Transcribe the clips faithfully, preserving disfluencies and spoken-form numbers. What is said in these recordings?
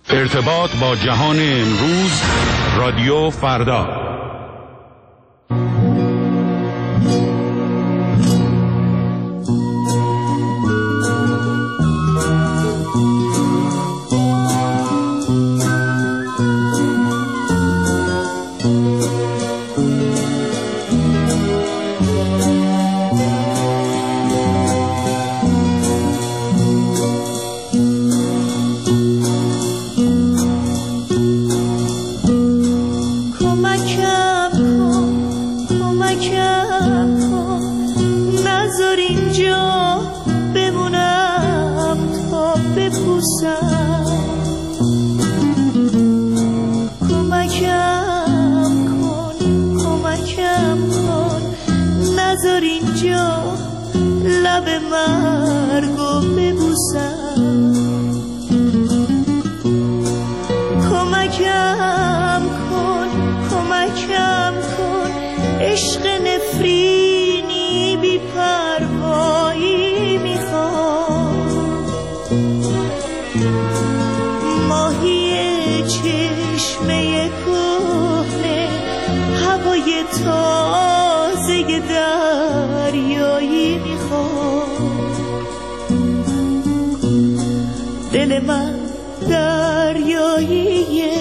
ارتباط با جهان امروز، رادیو فردا. دل من دریاییه،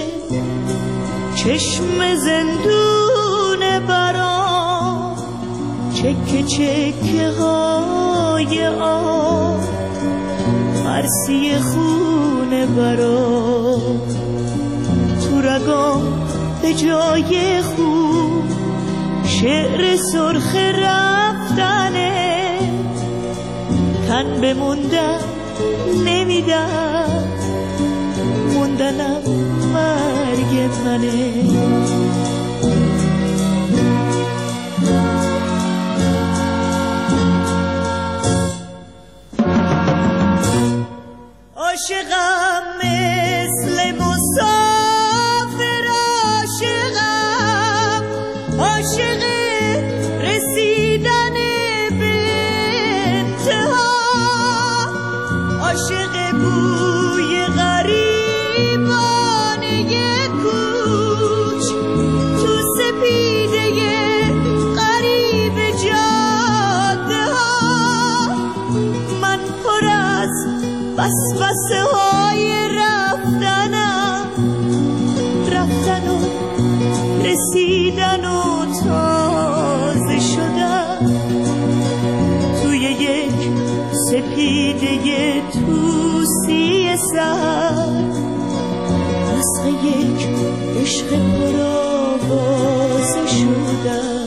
چشم زندون برام، چکه چکه های آب، مرسی خونه برام، تو رگام به جای خوب شعر سرخ رفتنه، تن بموندن نمیدن، موندنم مرگ منه. عاشقم مثل مسافر، عاشقم عاشق رسیدن به انتها، عاشق بوی غریبانه کوچ تو سپیده غریب جاده ها، من پر از وسوسه های رفتنم، رفتن و رسیدن و تازه شدن توی یک سپیده توسی سر، نسخ یک عشق پرآوازه شدن.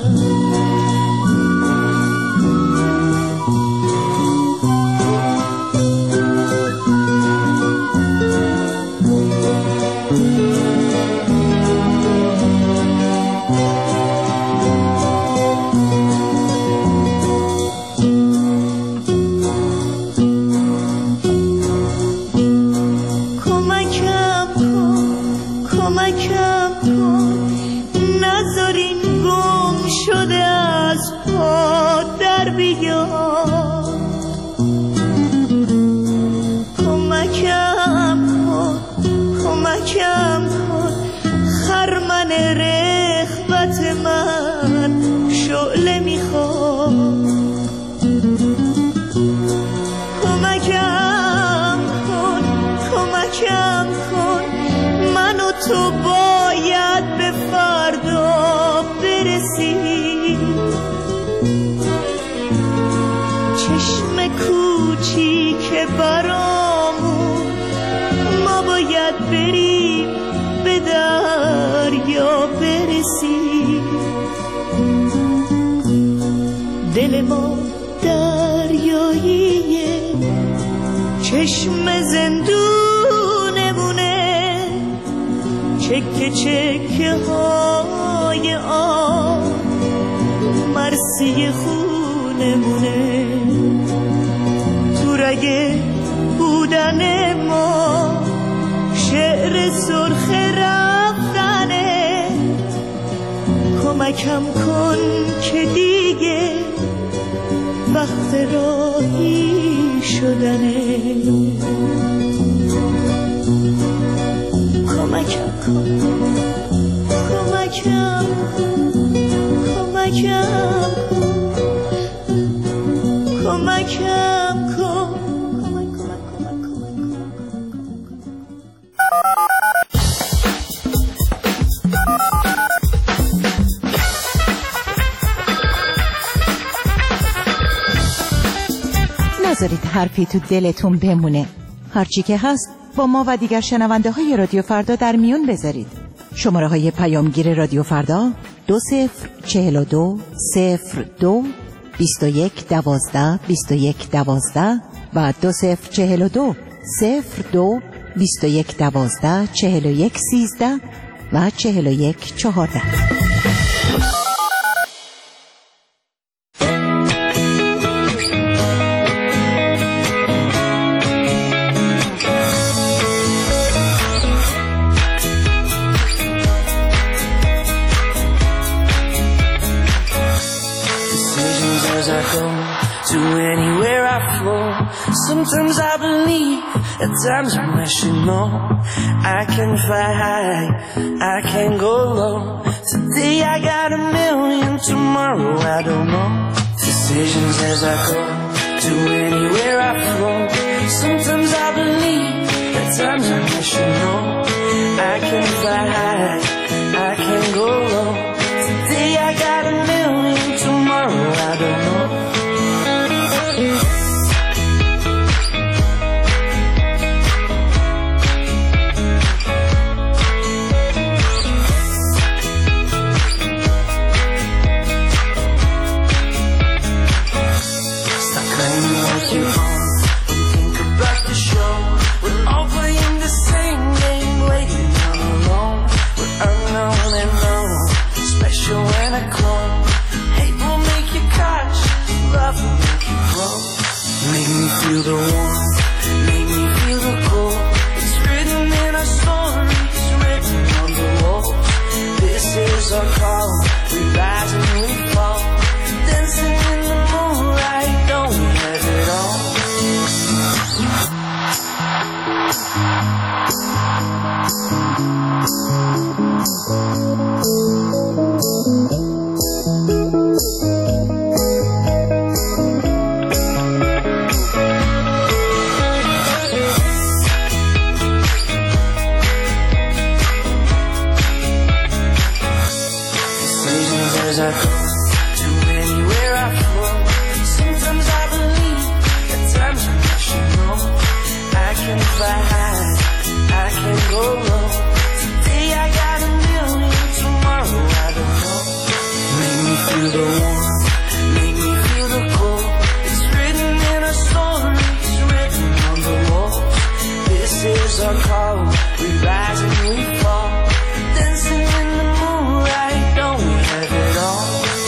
من شعله میخواد، کمکم کن کمکم کن، من و تو باید به فردا برسیم، چشم کوچیک برامون، ما باید بریم به دریا برسیم، دل ما دریاییه، چشم زندونمونه، چکه چکه های آب، مرسی خونمونه، تو رگ بودن ما شعر سرخ رفتنه، کمکم کن که دیگه وقت راهی شدنه. نذارید حرفی تو دلتون بمونه. هرچی که هست با ما و دیگر شنونده های رادیو فردا در میون بذارید. شماره های پیامگیر رادیو فردا دو صفر چهل و دو صفر دو بیست و یک دوازده بیست و یک دوازده و دو صفر چهل و دو صفر دو بیست و یک دوازده چهل و یک سیزده و چهل و یک چهارده. Sometimes I believe, at times I'm rational. I can fly high, I can go low. Today I got a million, tomorrow I don't know. Decisions as I go, to anywhere I flow. Sometimes I believe, at times I'm rational. I can fly high, I can go low. Today I got a million, tomorrow I don't know. Feel the warmth, make me feel the cold. It's written in our stories, written on the wall. This is our call, we rise and we fall. Dancing in the moonlight, don't we have it all? As I go to anywhere I flow. Sometimes I believe, at times I'm rational. I can fly high, I can go low. Today I got a million, tomorrow I don't know. Make me feel the warmth, make me feel the cold. It's written in our stories, written on the wall. This is our call, we rise and we fall. Dancing in the moonlight, don't we have it all?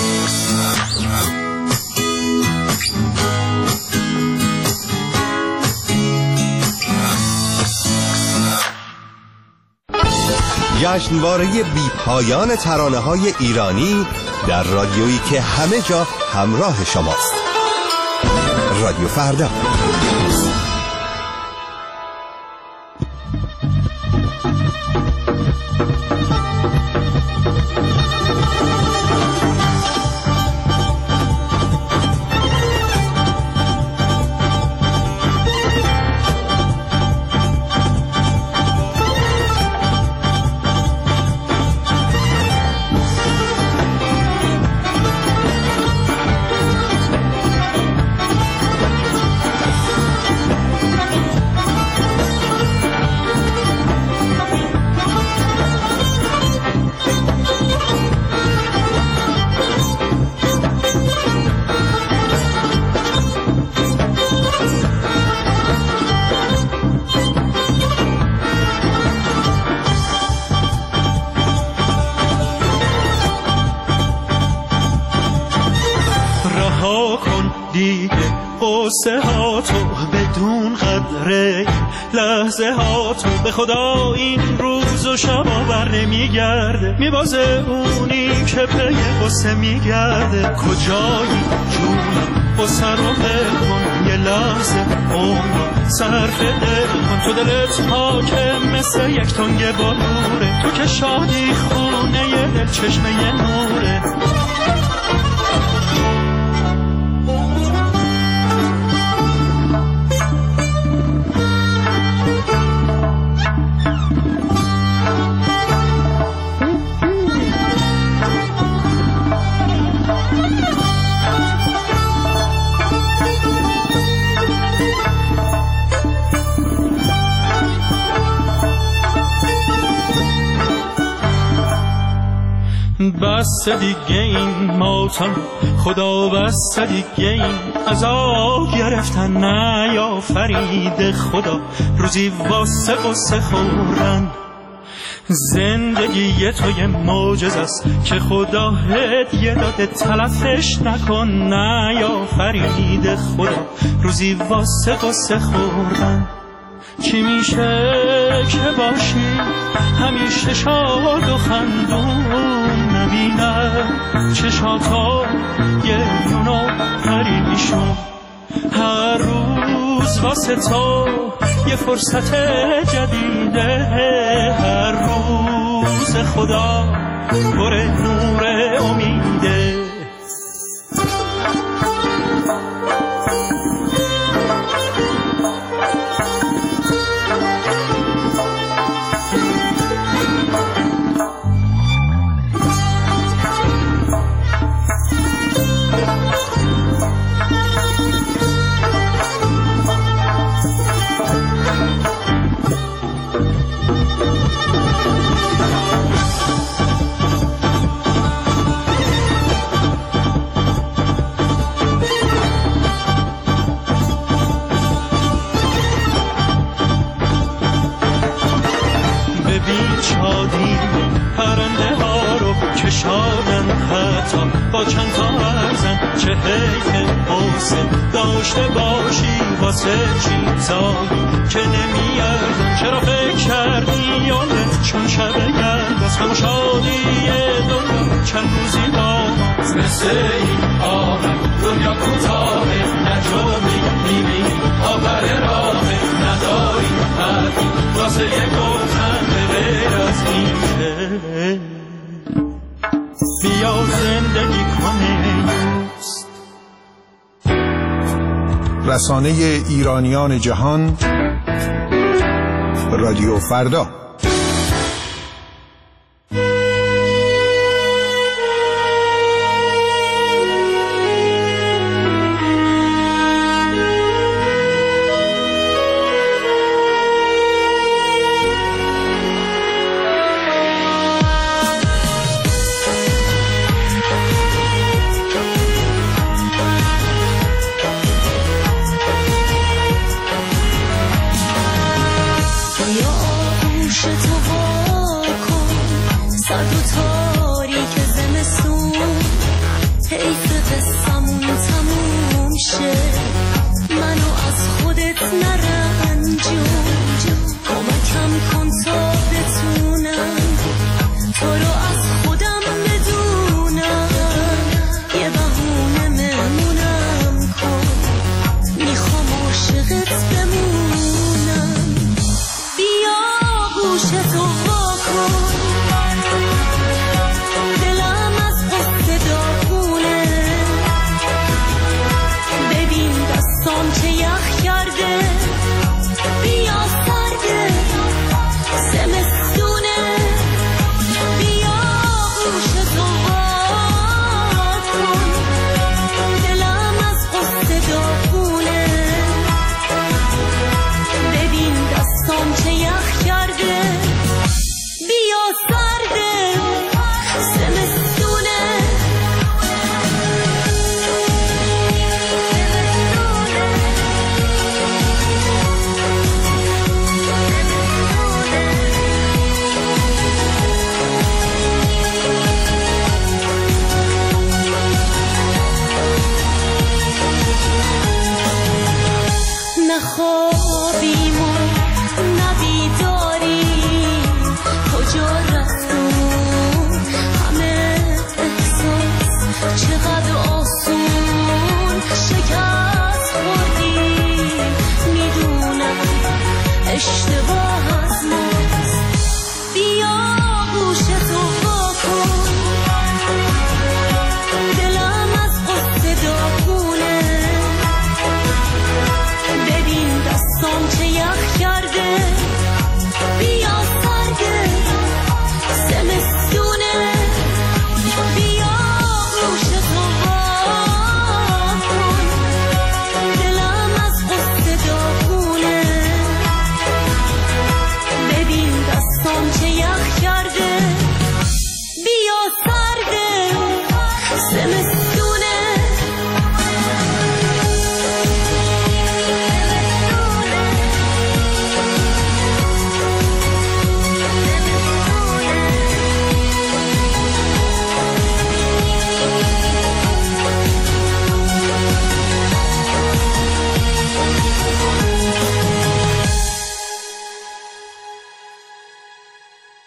جشنواره بی پایان ترانه‌های ایرانی در رادیویی که همه جا همراه شماست. رادیو فردا. قصه ها تو بدون قدره لحظه ها تو به خدا این روز و شب آور نمیگرده میبازه اونی که پی قصه میگرده کجایی جونم قصه رو بل کن یه لحظه اون صرف دل کن تو دلت حاکم مثل یک تنگ بلوره تو که شادی خونه یه دل چشمه یه نوره بس دیگه این ماتم خدا، بس دیگه این عذاب گرفتن نیافرید خدا، روزی واسه قصه خوردن. زندگی تو یه معجزه است که خدا هدیه داده، تلفش نکن نیافرید خدا، روزی واسه قصه خوردن. چی میشه که باشی همیشه شاد و خندون، نبینه چشاتا گریون و پریشون، هر روز واسه تو یه فرصت جدیده، هر روز خدا پر نور امیده. پرنده ها رو کشادن حتی با چند تا ارزن، چه حیف حسن داشته باشی واسه چیزایی که نمیارزن. چرا فکر کردی یاده چون شب گرد از همه شادی دنیا چند روزی باز، مثل این آمد دنیا کوتاه نجومی میبینی آبر راه نداری حرفی واسه یک گفتن به غیر از این. بیا زندگی کنه دوست. رسانه ایرانیان جهان، رادیو فردا. دستان که یخ کرده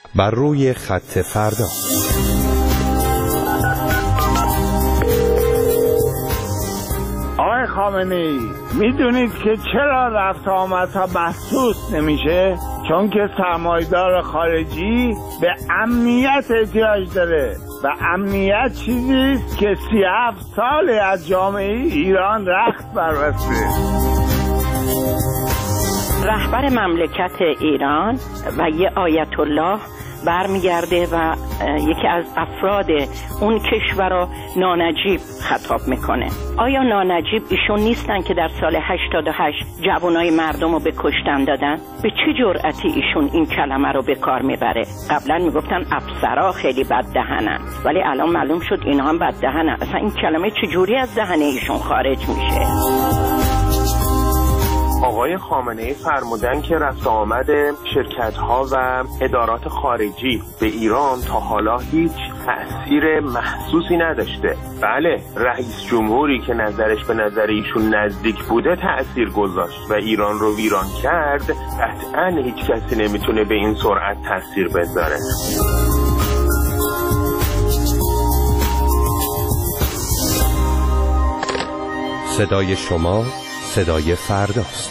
بر روی خط فردا. آقای خامنه‌ای، میدونید که چرا رفت آمدها محسوس نمیشه؟ چون که سرمایه‌دار خارجی به امنیت احتیاج داره و امنیت چیزیست که سی هفت سال از جامعه ایران رخت بربسته. رهبر مملکت ایران و یه آیت الله برمیگرده و یکی از افراد اون کشور رو نانجیب خطاب میکنه. آیا نانجیب ایشون نیستن که در سال هشتاد و هشت جوانای مردم رو به کشتن دادن؟ به چه جرأتی ایشون این کلمه رو به کار میبره؟ قبلا میگفتن افسرا خیلی بد دهنن، ولی الان معلوم شد اینا هم بد دهنن. اصلا این کلمه چجوری از دهن ایشون خارج میشه؟ آقای خامنه‌ای فرمودن که رفت آمد شرکت‌ها و ادارات خارجی به ایران تا حالا هیچ تأثیر محسوسی نداشته. بله، رئیس جمهوری که نظرش به نظر ایشون نزدیک بوده تأثیر گذاشت و ایران رو ویران کرد. قطعاً هیچ کسی نمیتونه به این سرعت تأثیر بذاره. صدای شما صدای فرداست.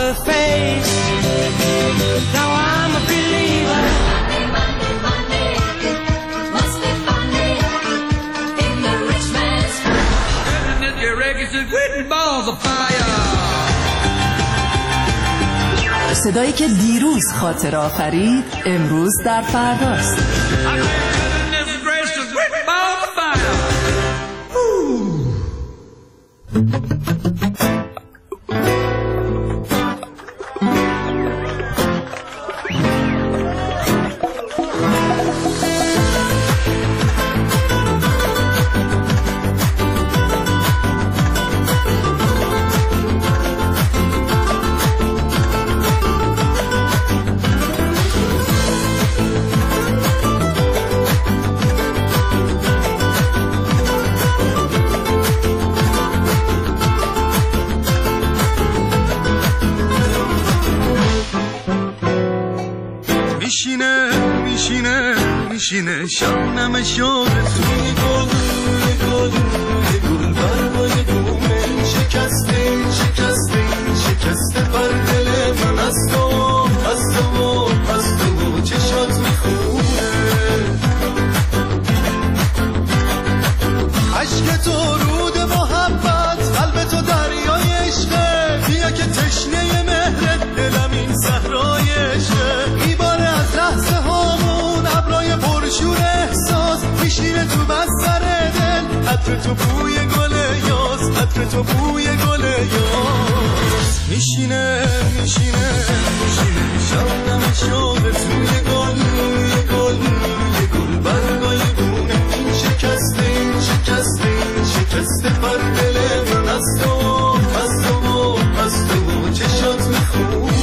her face. Now I'm a believer. Monday, Monday, Monday, must be funny in the rich man's world. And your records is written balls of fire. صدایی که دیروز خاطر آفرید امروز در فرداست. میشینه میشینه میشینه شبنم شاد توی گل روی گل روی گل برای گونه شکسته شکسته شکسته بر دل من از تو از تو از تو چشات میخونه عشق تو رود محبت قلب تو دریای عشقه بیا که تشنه مهرت دلم این صحرای عشقه میباره از لحظه هامون ابرای پرشور احساس میشینه تو بستر دل عطر تو بوی گل یاس عطر تو بوی گل یاس میشینه میشینه میشینه شبنم شاد توی گل روی گل روی گل برگای گونه این شکسته این شکسته این شکسته پر دل من از تو از تو از تو چشات میخونه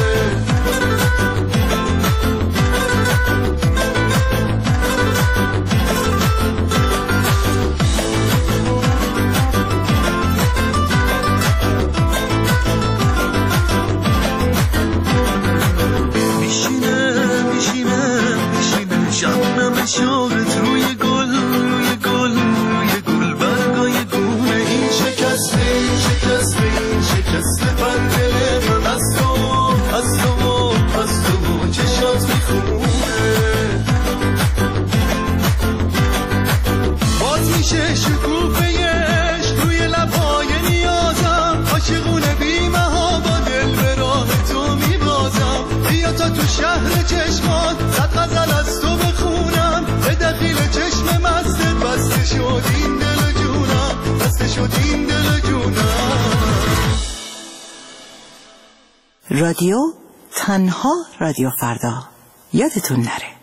شبنم شاقت روی گل روی گل روی گل برگای گونه این شکسته این شکسته این شکسته پر دل من از تو از تو از تو چشات میخونه باز میشه شکوفه عشق روی لبهای نیازم عاشقونه بیمه ها با دل به راه تو میبازم بیا تا تو شهر چشمات صد غزل از تو بخونم به دخیل چشم مستت بسته شد این دل جونم بسته شد این دل جونم رادیو تنها رادیو فردا یادتون نره.